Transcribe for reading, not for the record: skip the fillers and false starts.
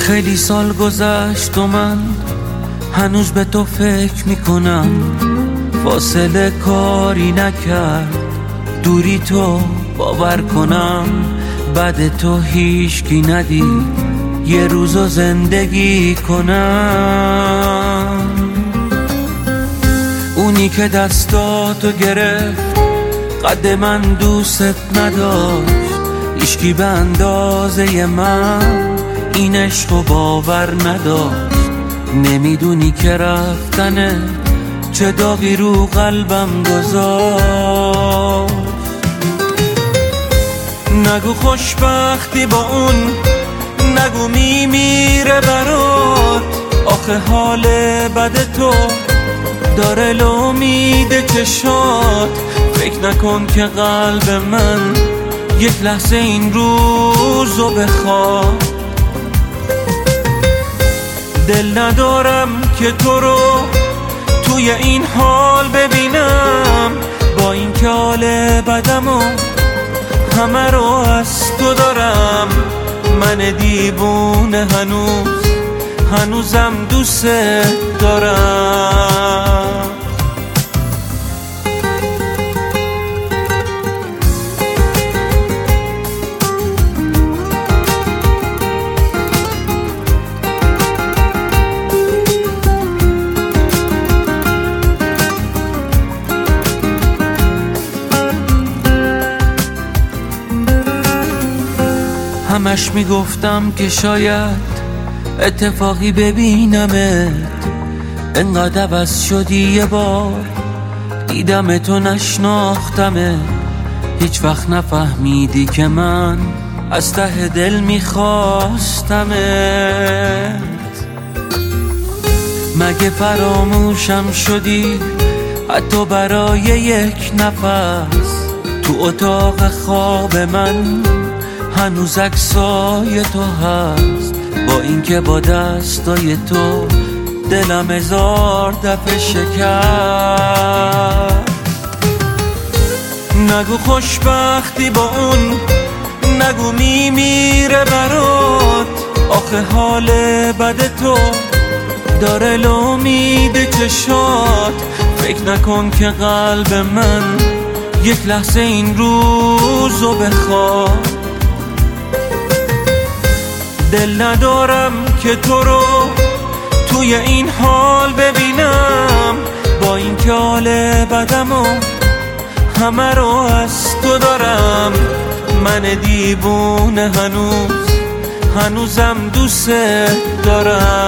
خیلی سال گذشت و من هنوز به تو فکر میکنم. فاصله کاری نکرد دوری تو باور کنم. بعد تو هیچکی ندید یه روزو زندگی کنم. اونی که دستاتو گرفت قد من دوست نداشت. هیچکی به اندازه من این عشقو باور نداشت. نمیدونی که رفتنه چه داغی رو قلبم گذاشت. نگو خوشبختی با اون، نگو میمیره برات. آخه حال بد تو داره لامید چشات. فکر نکن که قلب من یک لحظه این روزو بخواد. دل ندارم که تو رو توی این حال ببینم. با این که حال بدمو همه رو از تو دارم. من دیوونه هنوزم دوست دارم. همش میگفتم که شاید اتفاقی ببینمت. انقدر عوض شدی یه بار دیدم تو نشناختمت. هیچ وقت نفهمیدی که من از ته دل میخواستمت. مگه فراموشم شدی حتی برای یک نفس؟ تو اتاق خواب من هنوز عکسای تو هست. با اینکه با دستای تو دلم 1000 دفعه شکست. نگو خوشبختی با اون، نگو میمیره برات. آخه حال بد تو داره لامید چشات. فکر نکن که قلب من یک لحظه این روزو بخواد. دل ندارم که تو رو توی این حال ببینم. با این که حال بدمو همه رو از تو دارم. من دیوونه هنوزم دوست دارم.